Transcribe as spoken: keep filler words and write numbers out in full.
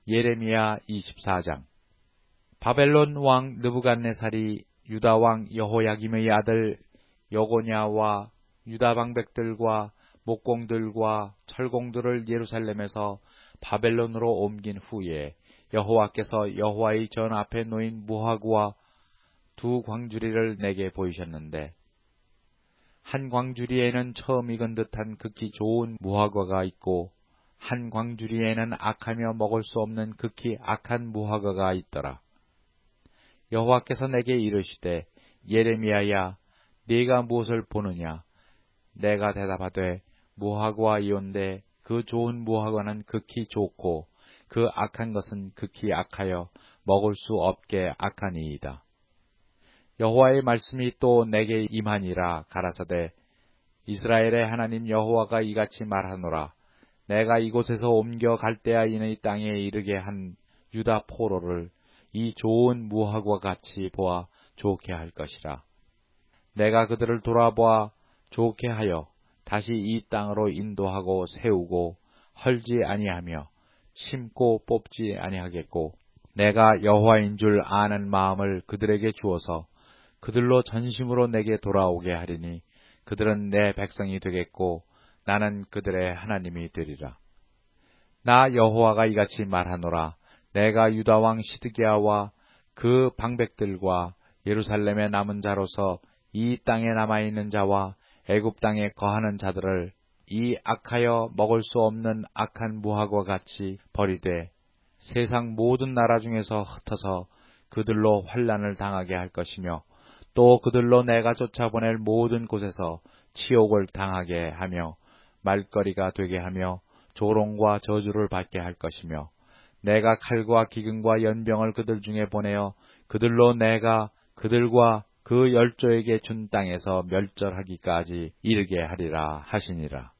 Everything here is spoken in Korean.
예레미야 이십사 장. 바벨론 왕 느부갓네살이 유다 왕 여호야김의 아들 여고냐와 유다 방백들과 목공들과 철공들을 예루살렘에서 바벨론으로 옮긴 후에 여호와께서 여호와의 전 앞에 놓인 무화과와 두 광주리를 내게 보이셨는데, 한 광주리에는 처음 익은 듯한 극히 좋은 무화과가 있고 한 광주리에는 악하며 먹을 수 없는 극히 악한 무화과가 있더라. 여호와께서 내게 이르시되, 예레미야야, 네가 무엇을 보느냐? 내가 대답하되, 무화과이온데 그 좋은 무화과는 극히 좋고 그 악한 것은 극히 악하여 먹을 수 없게 악하니이다. 여호와의 말씀이 또 내게 임하니라. 가라사대, 이스라엘의 하나님 여호와가 이같이 말하노라. 내가 이곳에서 옮겨 갈대아인의 땅에 이르게 한 유다 포로를 이 좋은 무화과 같이 보아 좋게 할 것이라. 내가 그들을 돌아보아 좋게 하여 다시 이 땅으로 인도하고 세우고 헐지 아니하며 심고 뽑지 아니하겠고, 내가 여호와인 줄 아는 마음을 그들에게 주어서 그들로 전심으로 내게 돌아오게 하리니 그들은 내 백성이 되겠고 나는 그들의 하나님이 되리라. 나 여호와가 이같이 말하노라. 내가 유다 왕 시드기야와 그 방백들과 예루살렘에 남은 자로서 이 땅에 남아있는 자와 애굽 땅에 거하는 자들을 이 악하여 먹을 수 없는 악한 무화과 같이 버리되 세상 모든 나라 중에서 흩어서 그들로 환난을 당하게 할 것이며, 또 그들로 내가 쫓아보낼 모든 곳에서 치욕을 당하게 하며 말거리가 되게 하며 조롱과 저주를 받게 할 것이며, 내가 칼과 기근과 연병을 그들 중에 보내어 그들로 내가 그들과 그 열조에게 준 땅에서 멸절하기까지 이르게 하리라 하시니라.